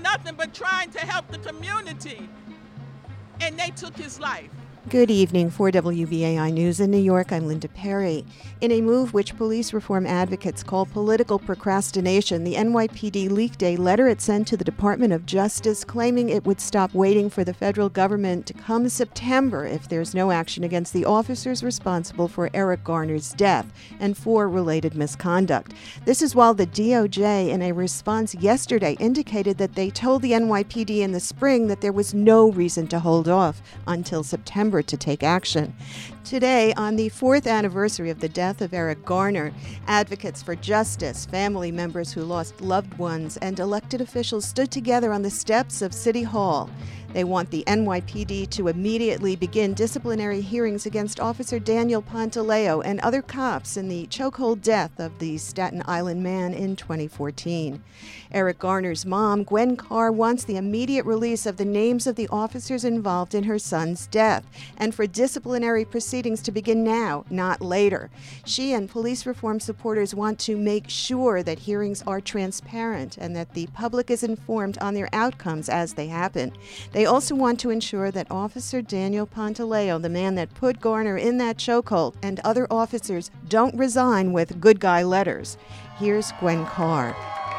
nothing but trying to help the community, and they took his life. Good evening. For WBAI News in New York, I'm Linda Perry. In a move which police reform advocates call political procrastination, the NYPD leaked a letter it sent to the Department of Justice claiming it would stop waiting for the federal government to come September if there's no action against the officers responsible for Eric Garner's death and for related misconduct. This is while the DOJ, in a response yesterday, indicated that they told the NYPD in the spring that there was no reason to hold off until September to take action. Today, on the 4th anniversary of the death of Eric Garner, advocates for justice, family members who lost loved ones, and elected officials stood together on the steps of City Hall. They want the NYPD to immediately begin disciplinary hearings against Officer Daniel Pantaleo and other cops in the chokehold death of the Staten Island man in 2014. Eric Garner's mom, Gwen Carr, wants the immediate release of the names of the officers involved in her son's death and for disciplinary proceedings to begin now, not later. She and police reform supporters want to make sure that hearings are transparent and that the public is informed on their outcomes as they happen. They also want to ensure that Officer Daniel Pantaleo, the man that put Garner in that chokehold, and other officers don't resign with good guy letters. Here's Gwen Carr.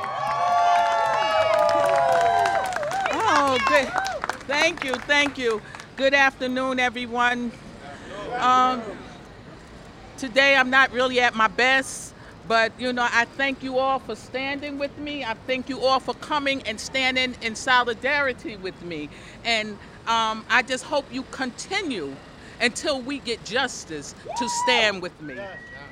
Oh, good. Thank you. Good afternoon, everyone. Today I'm not really at my best, but I thank you all for standing with me. I thank you all for coming and standing in solidarity with me. And I just hope you continue until we get justice to stand with me.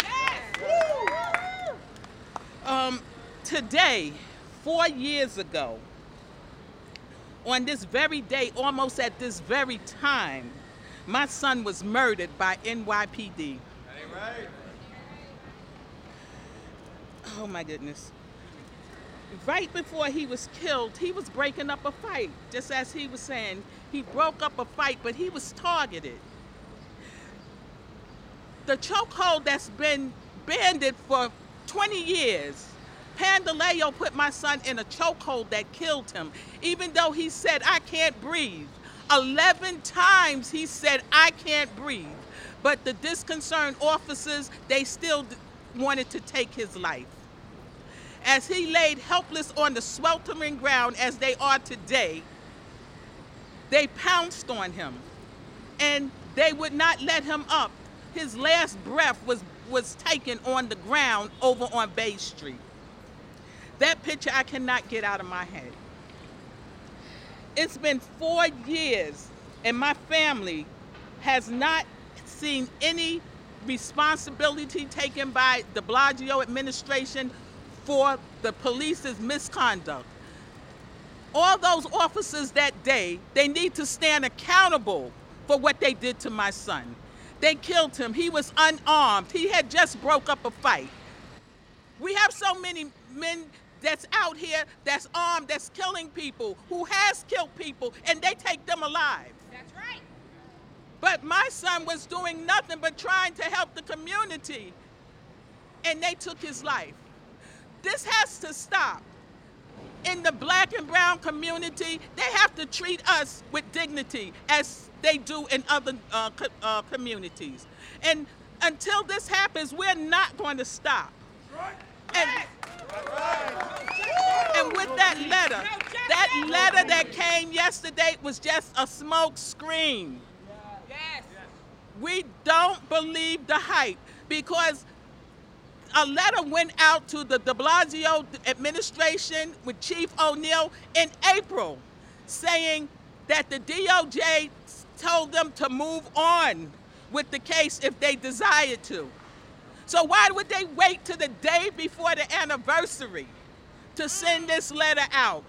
Today, 4 years ago, on this very day, almost at this very time, my son was murdered by NYPD. Oh my goodness. Right before he was killed, he was breaking up a fight. Just as he was saying, he broke up a fight, but he was targeted. The chokehold that's been banded for 20 years, Pantaleo put my son in a chokehold that killed him, even though he said, "I can't breathe." 11 times he said, "I can't breathe." But the disconcerted officers, they still wanted to take his life. As he laid helpless on the sweltering ground as they are today, they pounced on him and they would not let him up. His last breath was taken on the ground over on Bay Street. That picture I cannot get out of my head. It's been 4 years and my family has not seen any responsibility taken by de Blasio administration for the police's misconduct. All those officers that day, they need to stand accountable for what they did to my son. They killed him. He was unarmed. He had just broke up a fight. We have so many men that's out here, that's armed, that's killing people, who has killed people, and they take them alive. That's right. But my son was doing nothing but trying to help the community, and they took his life. This has to stop. In the black and brown community, they have to treat us with dignity as they do in other communities. And until this happens, we're not going to stop. And with that letter that came yesterday was just a smoke screen. Yes. We don't believe the hype, because a letter went out to the de Blasio administration with Chief O'Neill in April saying that the DOJ told them to move on with the case if they desired to. So why would they wait to the day before the anniversary to send this letter out?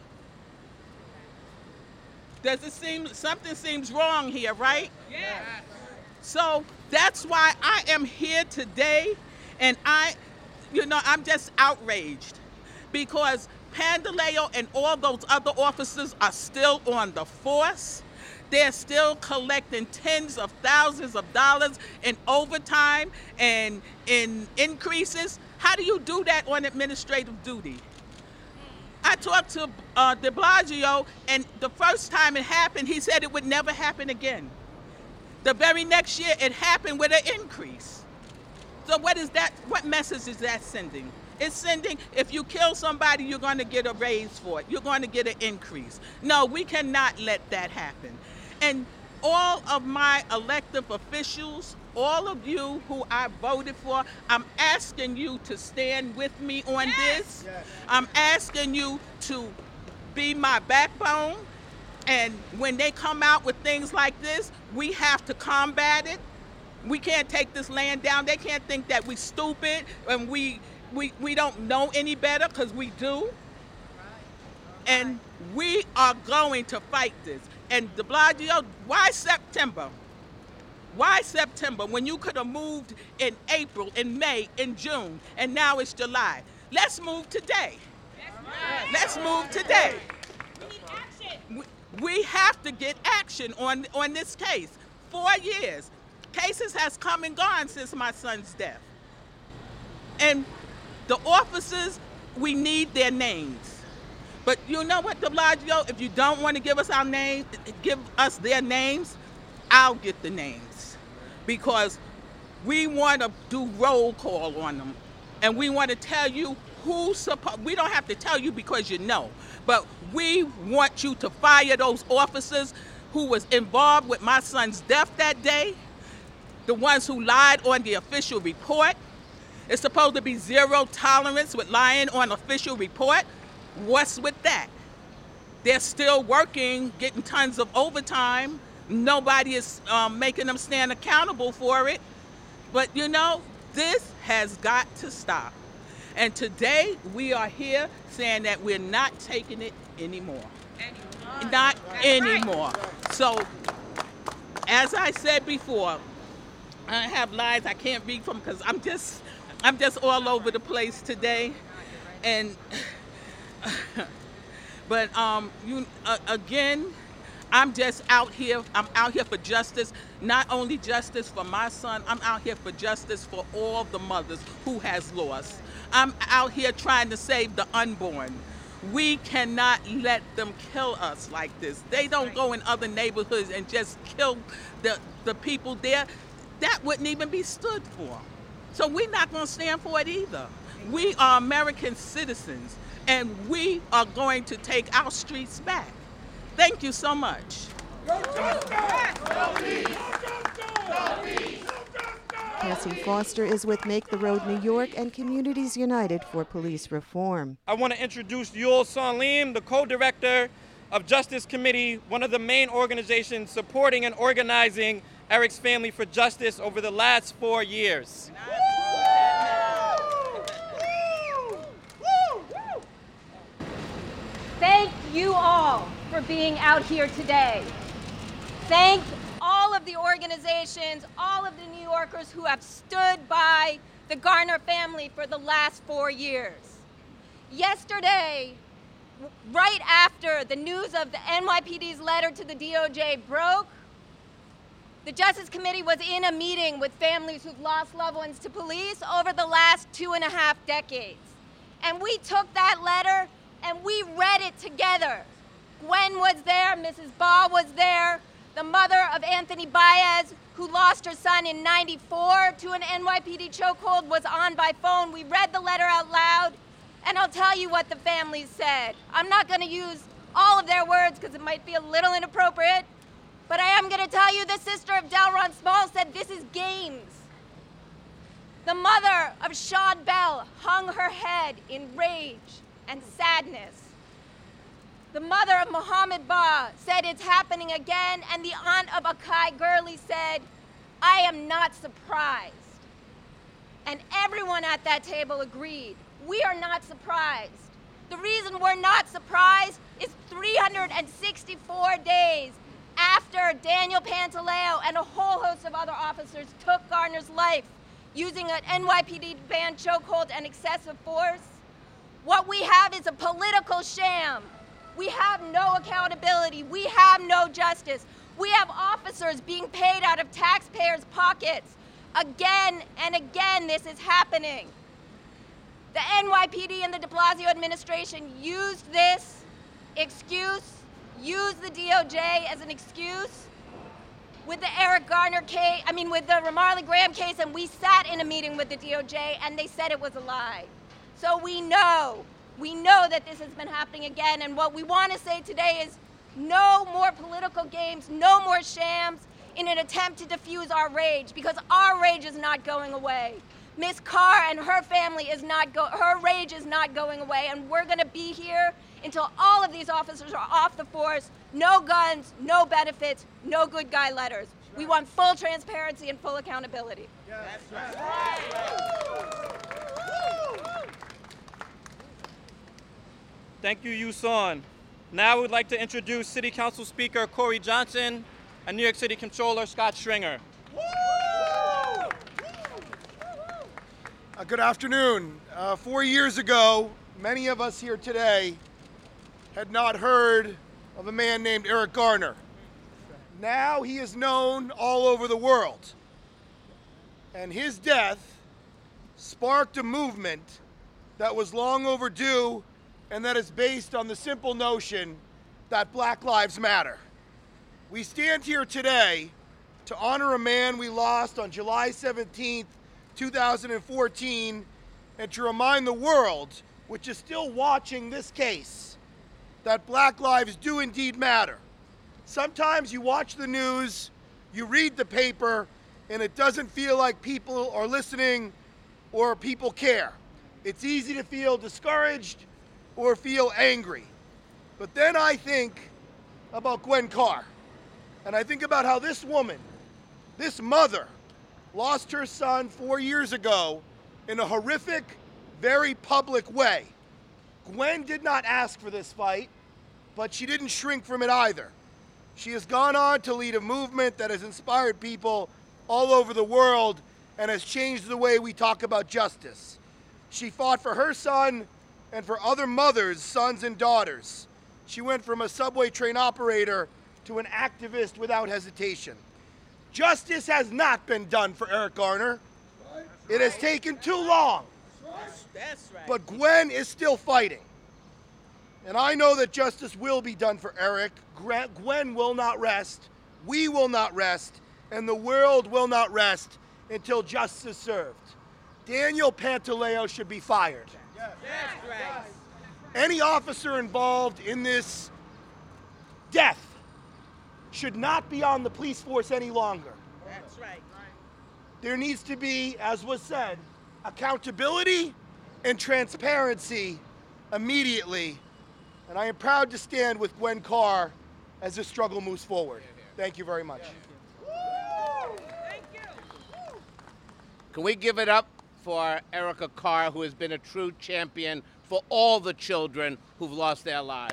Does it seem, something seems wrong here, right? Yes. So that's why I am here today, and I'm just outraged because Pantaleo and all those other officers are still on the force. They're still collecting tens of thousands of dollars in overtime and in increases. How do you do that on administrative duty? I talked to de Blasio, and the first time it happened, he said it would never happen again. The very next year, it happened with an increase. So what is that? What message is that sending? It's sending, if you kill somebody, you're going to get a raise for it. You're going to get an increase. No, we cannot let that happen. And all of my elected officials, all of you who I voted for, I'm asking you to stand with me on this. Yes. I'm asking you to be my backbone. And when they come out with things like this, we have to combat it. We can't take this land down. They can't think that we're stupid and we don't know any better, because we do. And we are going to fight this. And de Blasio, why September? Why September when you could have moved in April, in May, in June, and now it's July? Let's move today. Let's move today. We need action. We have to get action on this case. 4 years. Cases has come and gone since my son's death. And the officers, we need their names. But you know what, de Blasio, if you don't want to give us our name, give us their names, I'll get the names. Because we want to do roll call on them. And we want to tell you we don't have to tell you because you know, but we want you to fire those officers who was involved with my son's death that day, the ones who lied on the official report. It's supposed to be zero tolerance with lying on official report. What's with that? They're still working, getting tons of overtime. Nobody is making them stand accountable for it. But you know, this has got to stop. And today we are here saying that we're not taking it anymore. Not anymore. So, as I said before, I have lines I can't read from because I'm just all over the place today. And but again, I'm just out here. I'm out here for justice. Not only justice for my son, I'm out here for justice for all the mothers who has lost. I'm out here trying to save the unborn. We cannot let them kill us like this. They don't go in other neighborhoods and just kill the people there. That wouldn't even be stood for. So we're not going to stand for it either. We are American citizens, and we are going to take our streets back. Thank you so much. Cassie Foster is with Make the Road New York and Communities United for Police Reform. I want to introduce Yul Sonlim, the co-director of Justice Committee, one of the main organizations supporting and organizing Eric's Family for Justice over the last 4 years. Thank you all for being out here today. Thank all of the organizations, all of the New Yorkers who have stood by the Garner family for the last 4 years. Yesterday, right after the news of the NYPD's letter to the DOJ broke, the Justice Committee was in a meeting with families who've lost loved ones to police over the last 2.5 decades. And we took that letter and we read it together. Gwen was there, Mrs. Baugh was there, the mother of Anthony Baez, who lost her son in '94 to an NYPD chokehold, was on by phone. We read the letter out loud, and I'll tell you what the families said. I'm not going to use all of their words because it might be a little inappropriate, but I am going to tell you the sister of Delron Small said this is games. The mother of Sean Bell hung her head in rage and sadness. The mother of Mohammed Baugh said it's happening again, and the aunt of Akai Gurley said, I am not surprised. And everyone at that table agreed. We are not surprised. The reason we're not surprised is 364 days after Daniel Pantaleo and a whole host of other officers took Garner's life using an NYPD banned chokehold and excessive force, what we have is a political sham. We have no accountability. We have no justice. We have officers being paid out of taxpayers' pockets. Again and again, this is happening. The NYPD and the de Blasio administration used this excuse, used the DOJ as an excuse with the Eric Garner case, with the Ramarley Graham case, and we sat in a meeting with the DOJ and they said it was a lie. So we know that this has been happening again, and what we want to say today is no more political games, no more shams in an attempt to diffuse our rage, because our rage is not going away. Ms. Carr and her family her rage is not going away, and we're going to be here until all of these officers are off the force. No guns, no benefits, no good guy letters. We want full transparency and full accountability. That's right. Thank you, Yuson. Now I would like to introduce City Council Speaker Corey Johnson and New York City Controller Scott Stringer. Good afternoon. 4 years ago, many of us here today had not heard of a man named Eric Garner. Now he is known all over the world. And his death sparked a movement that was long overdue and that is based on the simple notion that Black Lives Matter. We stand here today to honor a man we lost on July 17th, 2014, and to remind the world, which is still watching this case, that Black lives do indeed matter. Sometimes you watch the news, you read the paper, and it doesn't feel like people are listening or people care. It's easy to feel discouraged or feel angry. But then I think about Gwen Carr, and I think about how this woman, this mother, lost her son 4 years ago in a horrific, very public way. Gwen did not ask for this fight, but she didn't shrink from it either. She has gone on to lead a movement that has inspired people all over the world and has changed the way we talk about justice. She fought for her son and for other mothers' sons and daughters. She went from a subway train operator to an activist without hesitation. Justice has not been done for Eric Garner. It has taken too long. That's right. But Gwen is still fighting. And I know that justice will be done for Eric. Gwen will not rest. We will not rest. And the world will not rest until justice is served. Daniel Pantaleo should be fired. That's right. Any officer involved in this death should not be on the police force any longer. That's right. There needs to be, as was said, accountability and transparency immediately. And I am proud to stand with Gwen Carr as this struggle moves forward. Thank you very much. Thank you. Can we give it up for Erica Carr, who has been a true champion for all the children who've lost their lives?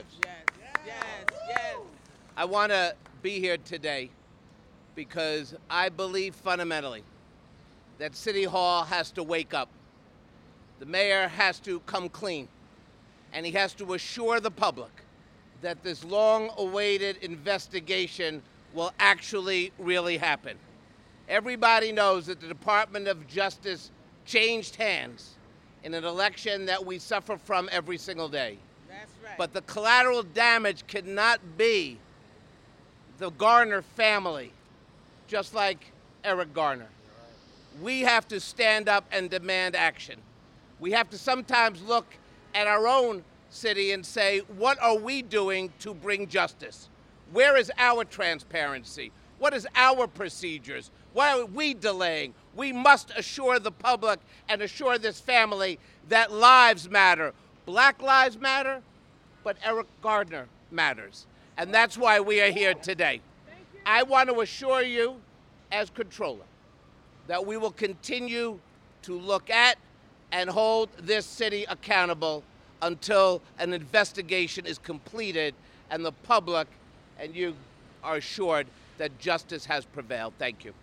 Yes. I want to be here today because I believe fundamentally that City Hall has to wake up. The mayor has to come clean, and he has to assure the public that this long-awaited investigation will actually really happen. Everybody knows that the Department of Justice changed hands in an election that we suffer from every single day. That's right. But the collateral damage cannot be the Garner family, just like Eric Garner. We have to stand up and demand action. We have to sometimes look at our own city and say, what are we doing to bring justice? Where is our transparency? What is our procedures? Why are we delaying? We must assure the public and assure this family that lives matter. Black lives matter, but Eric Garner matters. And that's why we are here today. I want to assure you, as controller, that we will continue to look at and hold this city accountable until an investigation is completed and the public and you are assured that justice has prevailed. Thank you.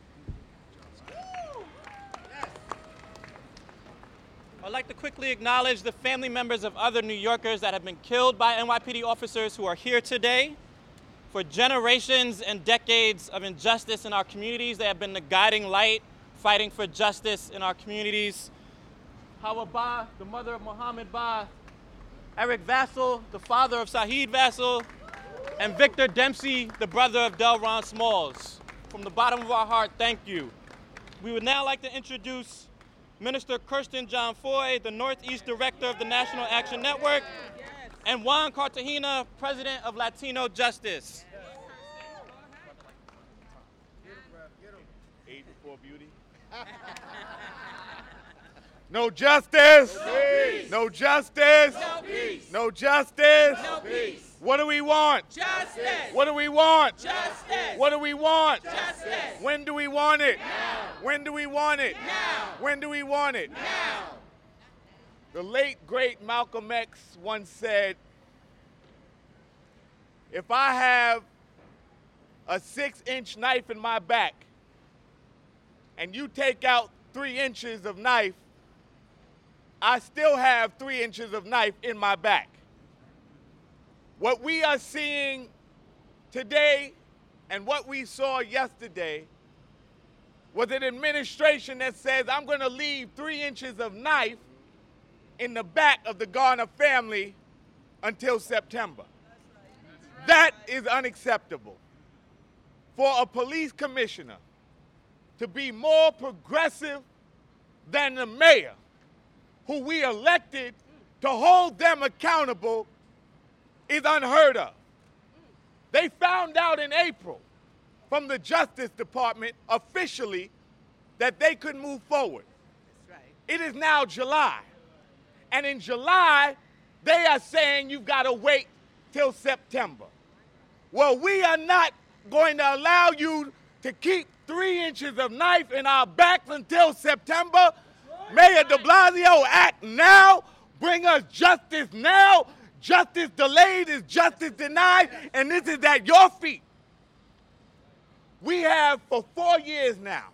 I'd like to quickly acknowledge the family members of other New Yorkers that have been killed by NYPD officers who are here today. For generations and decades of injustice in our communities, they have been the guiding light, fighting for justice in our communities. Hawa Ba, the mother of Muhammad Ba, Eric Vassell, the father of Saheed Vassell, and Victor Dempsey, the brother of Delron Smalls. From the bottom of our heart, thank you. We would now like to introduce Minister Kirsten John Foy, the Northeast Director of the National Action Network, and Juan Cartagena, President of Latino Justice. Age before beauty. No justice. No peace. No justice. No peace. No justice. No peace. What do we want? Justice. What do we want? Justice. What do we want? Justice. When do we want it? Now. When do we want it? Now. When do we want it? Now. The late, great Malcolm X once said, if I have a 6-inch knife in my back and you take out 3 inches of knife, I still have 3 inches of knife in my back. What we are seeing today and what we saw yesterday was an administration that says, I'm going to leave 3 inches of knife in the back of the Garner family until September. That is unacceptable. For a police commissioner to be more progressive than the mayor, who we elected to hold them accountable, is unheard of. They found out in April from the Justice Department officially that they could move forward. That's right. It is now July. And in July, they are saying you've got to wait till September. Well, we are not going to allow you to keep 3 inches of knife in our backs until September. Mayor de Blasio, act now. Bring us justice now. Justice delayed is justice denied, and this is at your feet. We have, for 4 years now,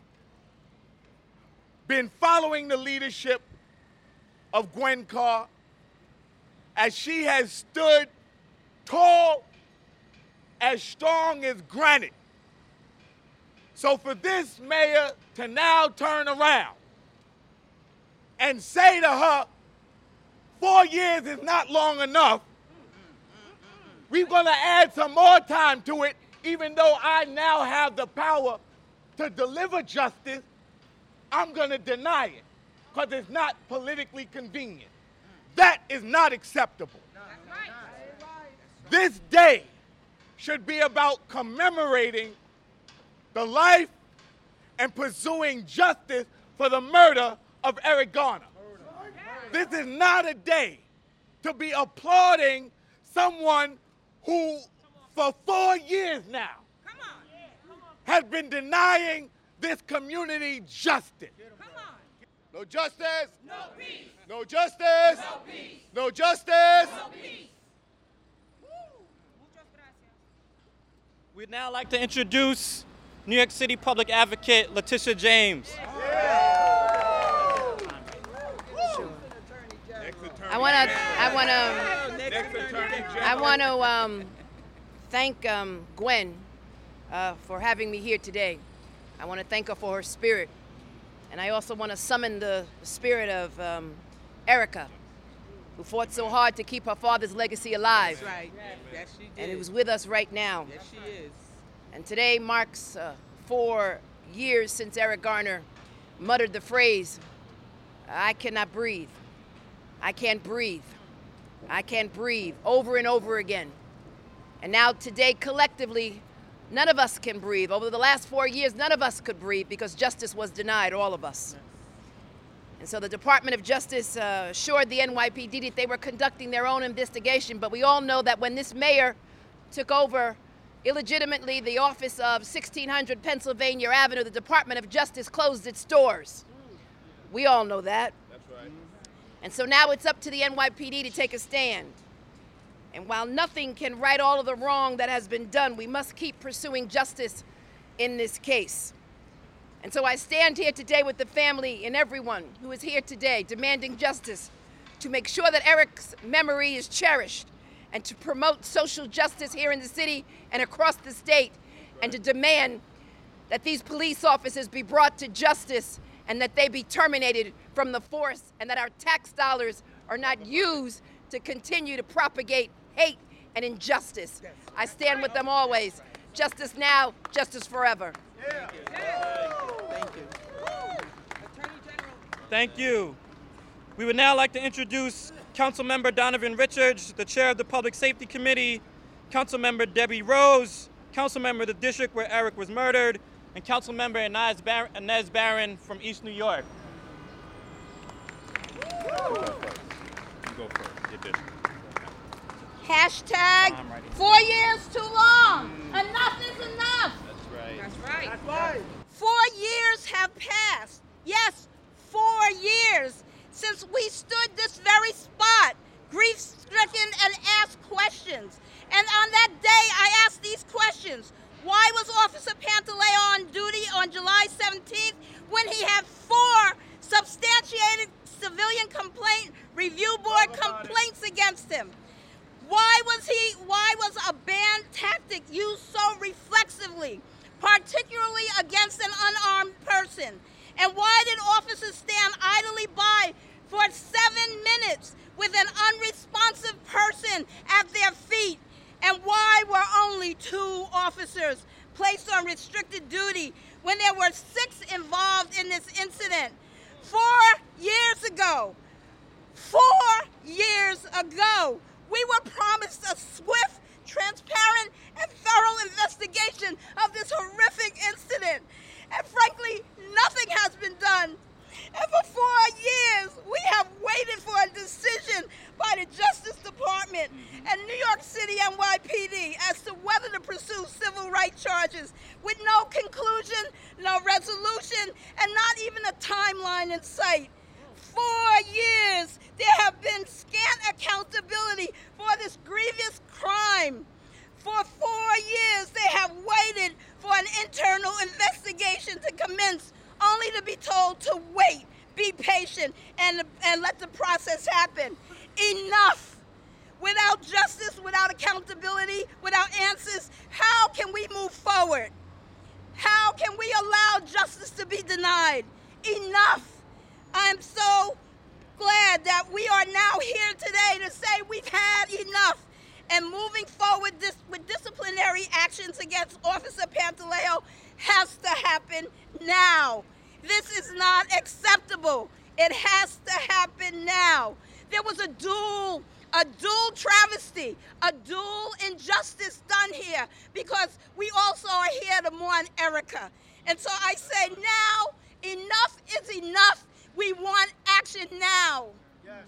been following the leadership of Gwen Carr as she has stood tall, as strong as granite. So for this mayor to now turn around and say to her, 4 years is not long enough, we're going to add some more time to it, even though I now have the power to deliver justice, I'm going to deny it because it's not politically convenient. That is not acceptable. This day should be about commemorating the life and pursuing justice for the murder of Eric Garner. This is not a day to be applauding someone who, for 4 years now, has been denying this community justice. No justice. No peace. No justice. No peace. No justice. No peace. We'd now like to introduce New York City Public Advocate Letitia James. I want to thank Gwen for having me here today. I want to thank her for her spirit. And I also want to summon the spirit of Erica, who fought so hard to keep her father's legacy alive. That's right. Yes, she did. And who's with us right now. Yes, she is. And today marks 4 years since Eric Garner muttered the phrase, "I cannot breathe. I can't breathe. I can't breathe," over and over again. And now today, collectively, none of us can breathe. Over the last 4 years, none of us could breathe because justice was denied, all of us. And so the Department of Justice assured the NYPD that they were conducting their own investigation, but we all know that when this mayor took over illegitimately the office of 1600 Pennsylvania Avenue, the Department of Justice closed its doors. We all know that. That's right. And so now it's up to the NYPD to take a stand. And while nothing can right all of the wrong that has been done, we must keep pursuing justice in this case. And so I stand here today with the family and everyone who is here today demanding justice to make sure that Eric's memory is cherished and to promote social justice here in the city and across the state and to demand that these police officers be brought to justice and that they be terminated from the force, and that our tax dollars are not used to continue to propagate hate and injustice. I stand with them always. Justice now, justice forever. Thank you. Thank you. We would now like to introduce Councilmember Donovan Richards, the chair of the Public Safety Committee, Councilmember Debbie Rose, Councilmember of the district where Eric was murdered, and Councilmember Inez Barron from East New York. You go first. Your district. Hashtag 4 years too long. Enough is enough. That's right. That's right. 4 years have passed. Yes, 4 years since we stood this very spot, grief-stricken, and asked questions. And on that day, I asked these questions. Why was Officer Pantaleo on duty on July 17th when he had 4 substantiated civilian complaint review board complaints against him? Why was a ban tactic used so reflexively, particularly against an unarmed person? And why did officers stand idly by for 7 minutes with an unresponsive person at their feet? And why were only 2 officers placed on restricted duty when there were 6 involved in this incident? 4 years ago, we were promised a swift, transparent, and thorough investigation of this horrific incident. And frankly, nothing has been done. And for 4 years, we have waited for a decision by the Justice Department and New York City NYPD as to whether to pursue civil rights charges with no conclusion, no resolution, and not even a timeline in sight. 4 years, there have been scant accountability for this grievous crime. For 4 years, they have waited for an internal investigation to commence, only to be told to wait, be patient, and let the process happen. Enough! Without justice, without accountability, without answers, how can we move forward? How can we allow justice to be denied? Enough! I'm so glad that we are now here today to say we've had enough. And moving forward with disciplinary actions against Officer Pantaleo has to happen now. This is not acceptable. It has to happen now. There was a dual travesty, a dual injustice done here because we also are here to mourn Erica. And so I say now, enough is enough. We want action now. Yes.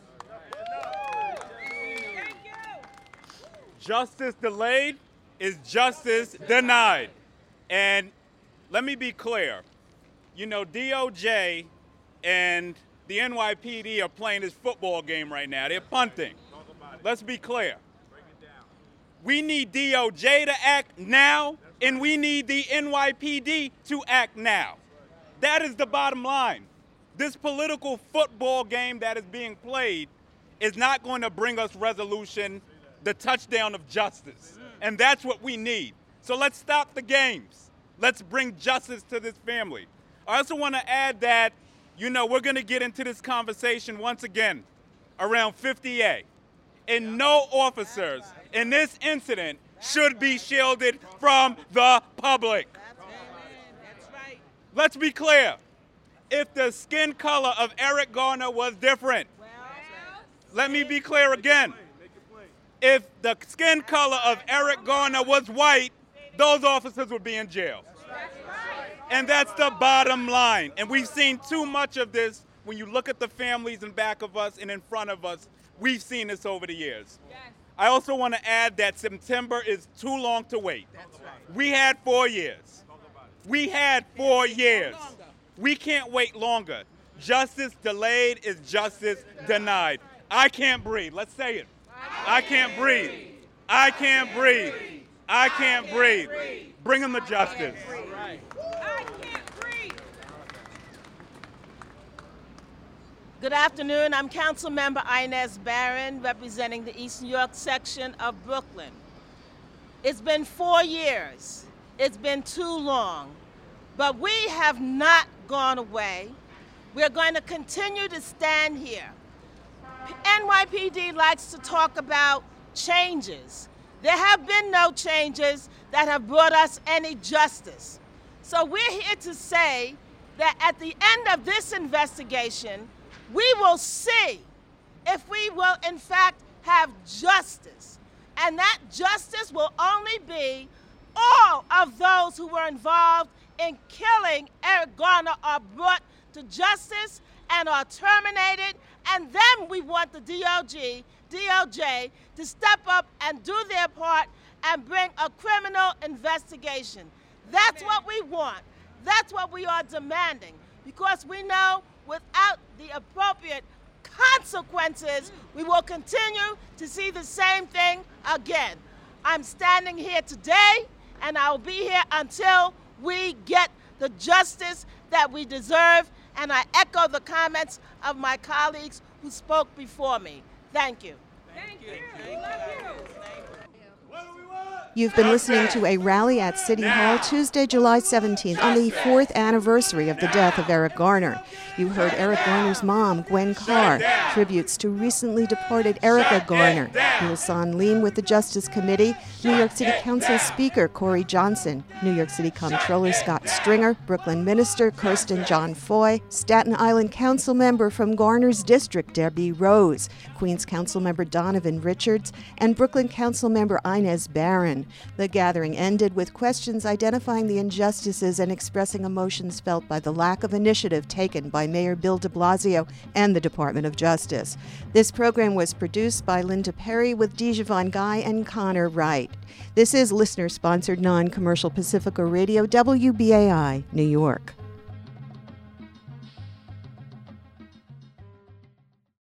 Thank you. Justice delayed is justice denied. And let me be clear. You know, DOJ and the NYPD are playing this football game right now. They're punting. Let's be clear. We need DOJ to act now, and we need the NYPD to act now. That is the bottom line. This political football game that is being played is not going to bring us resolution, the touchdown of justice. And that's what we need. So let's stop the games. Let's bring justice to this family. I also want to add that, you know, we're going to get into this conversation once again around 50A. And no officers in this incident should be shielded from the public. That's right. Let's be clear. If the skin color of Eric Garner was different, let me be clear again. If the skin color of Eric Garner was white, those officers would be in jail. And that's the bottom line. And we've seen too much of this when you look at the families in back of us and in front of us. We've seen this over the years. I also want to add that September is too long to wait. We had 4 years. We had 4 years. We can't wait longer. Justice delayed is justice denied. I can't breathe. Let's say it. I can't breathe. I can't breathe. I can't breathe. Bring them the justice. I can't breathe. Good afternoon. I'm Councilmember Inez Barron, representing the East New York section of Brooklyn. It's been 4 years. It's been too long. But we have not gone away. We're going to continue to stand here. NYPD likes to talk about changes. There have been no changes that have brought us any justice. So we're here to say that at the end of this investigation, we will see if we will in fact have justice. And that justice will only be all of those who were involved in killing Eric Garner are brought to justice and are terminated, and then we want the DOJ to step up and do their part and bring a criminal investigation. That's what we want. That's what we are demanding, because we know without the appropriate consequences, we will continue to see the same thing again. I'm standing here today, and I'll be here until we get the justice that we deserve, and I echo the comments of my colleagues who spoke before me. Thank you. Thank you. You've been listening to a rally at City Hall Tuesday, July 17th, on the 4th anniversary of the death of Eric Garner. You heard Eric Garner's mom, Gwen Carr, tributes to recently departed Erica Garner, Louison Lean with the Justice Committee, New York City Council Speaker Corey Johnson, New York City Comptroller Scott Stringer, Brooklyn Minister Kirsten John Foy, Staten Island Council Member from Garner's District Debbie Rose, Queens Council Member Donovan Richards, and Brooklyn Council Member Inez Barron. The gathering ended with questions identifying the injustices and expressing emotions felt by the lack of initiative taken by Mayor Bill de Blasio and the Department of Justice. This program was produced by Linda Perry with Dijavon Guy and Connor Wright. This is listener-sponsored non-commercial Pacifica Radio, WBAI, New York.